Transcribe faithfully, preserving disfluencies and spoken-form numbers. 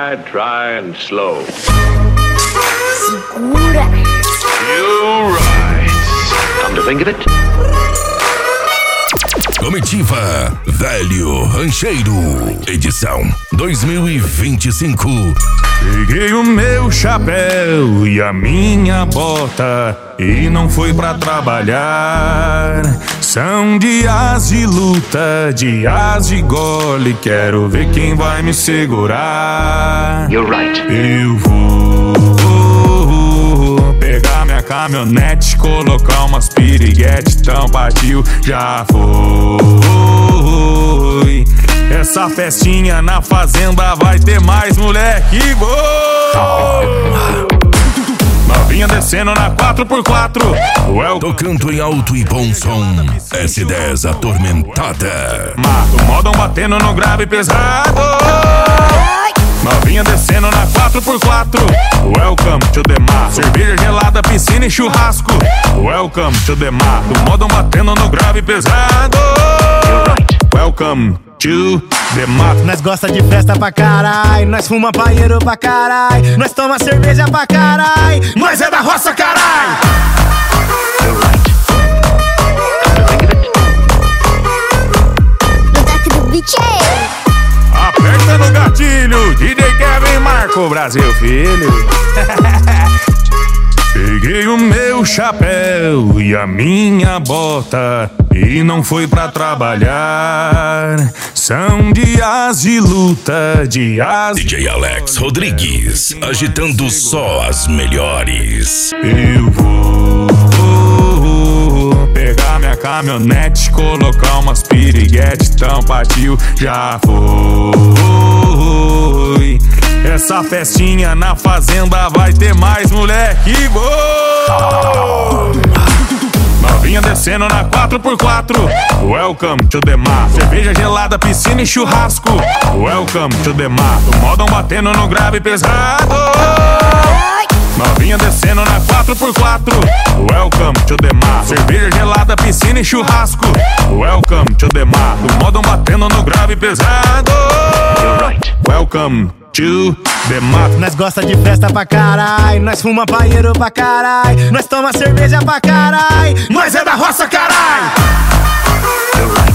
Dry, dry and slow. Segura. You're right. Come to think of it. Comitiva Velho Rancheiro, edição dois mil e vinte e cinco. Peguei o meu chapéu e a minha bota e não fui pra trabalhar. São dias de luta, dias de gole, quero ver quem vai me segurar. You're right. Eu vou pegar minha caminhonete, colocar umas piriguete, então partiu, já foi. Essa festinha na fazenda vai ter mais moleque, gol! Novinha descendo na quatro por quatro. Well... Tocando em alto e bom som, S dez atormentada. Mato, modão batendo no grave pesado. Novinha descendo na quatro por quatro. Welcome to the mar. Cerveja gelada, piscina e churrasco. Welcome to the mar. Modão batendo no grave pesado. Welcome to the mar. Nós gosta de festa pra carai, nós fuma paieiro pra carai, nós toma cerveja pra carai, nós é da roça carai. No toque do beat. Aperta no gatilho, D J Kevin Marco, Brasil filho. Peguei o meu chapéu e a minha bota e não fui pra trabalhar. São dias de luta, dias... D J Alex Rodrigues, agitando só as melhores. Eu vou pegar minha caminhonete, colocar umas piriguete, então partiu, já foi. Essa festinha na fazenda vai ter mais moleque, gol! Novinha descendo na quatro por quatro. Welcome to the mar. Cerveja gelada, piscina e churrasco. Welcome to the mar. Modão batendo no grave pesado. Novinha descendo na quatro por quatro. Welcome to the mar. Cerveja gelada, piscina e churrasco. Welcome to the mar. Modão batendo no grave pesado. Welcome to the mar. Nós gosta de festa pra carai, nós fuma paieiro pra carai, nós toma cerveja pra carai, nós é da roça carai.